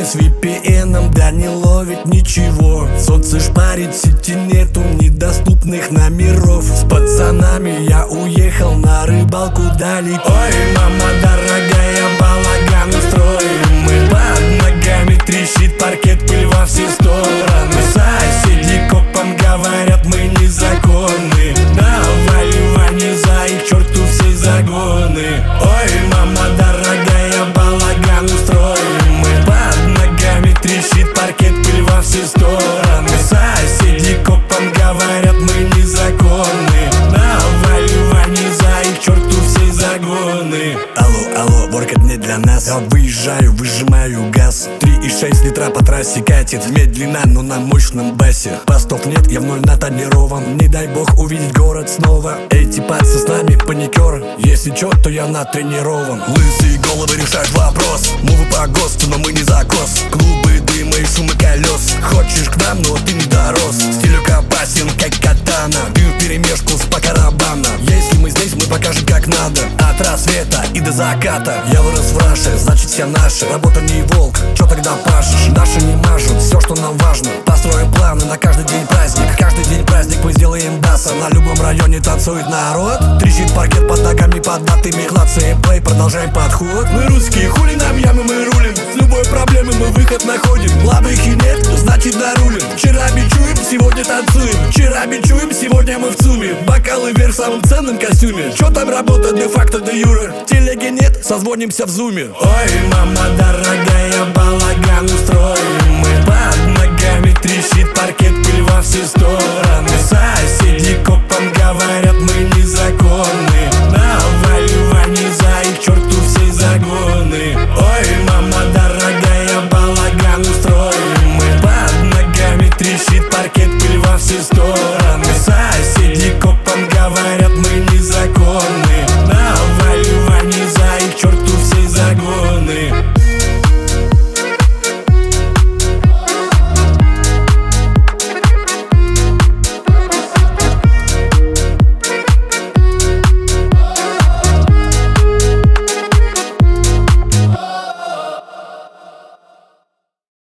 с VPN, да не ловит ничего. Солнце шпарит, сети нету недоступных номеров. С пацанами я уехал на рыбалку далеко. Ой, мама дорогая, балаган устроим мы. Под ногами трещит паркет, пыль во все стороны. Соседи копам говорят, мы незаконны. Наваливание за их черту все загоны. Ой, мама дорогая, балаган устроим мы. Под ногами трещит паркет, пыль во все стороны. Соседи копам говорят, мы незаконны. Наваливание за их черту все загоны. Алло, ворк, это не для нас. Я выезжаю, выжимаю газ. 3,6 литра по трассе катит. Медленно, но на мощном басе. Постов нет, я в ноль натонирован. Не дай бог увидеть город снова. Эти пацы с нами паникер. Если чё, то я натренирован. Лысые головы решают вопрос. Мувы по ГОСТу, но мы не закос. Клубы дыма и шумы колес. Хочешь к нам, но ты не дорос. Стилек опасен, как катана. Бью вперемешку с покарабана. Если мы здесь, мы покажем как надо. От рассвета и до заката. Я вырос в Раше, значит все наши. Работа не волк, чё тогда пашешь? Наши не мажут, все, что нам важно. Построим планы на каждый день праздник. Каждый день праздник мы сделаем даса. На любом районе танцует народ. Трещит паркет под ногами, под датами. Клацаем плей, продолжаем подход. Мы русские, хули нам ямы, мы рулим. С любой проблемы мы выход находим. Слабых и нет, значит нарулим. Вчера бичуем, сегодня танцуем. Вчера бичуем, сегодня мы в ЦУМе. Бокалы вверх в самом ценном костюме. Чё там работа де-факто, де-юре? Телеги нет, созвонимся в зуме. Ой, мама дорогая, балаган устроим мы. Под ногами трещит паркет, пыль во все стороны. Соседи копам говорят, мы незаконны. Наваливание за их черту все загоны. Ой, мама дорогая, балаган устроим мы. Под ногами трещит паркет, пыль во все стороны.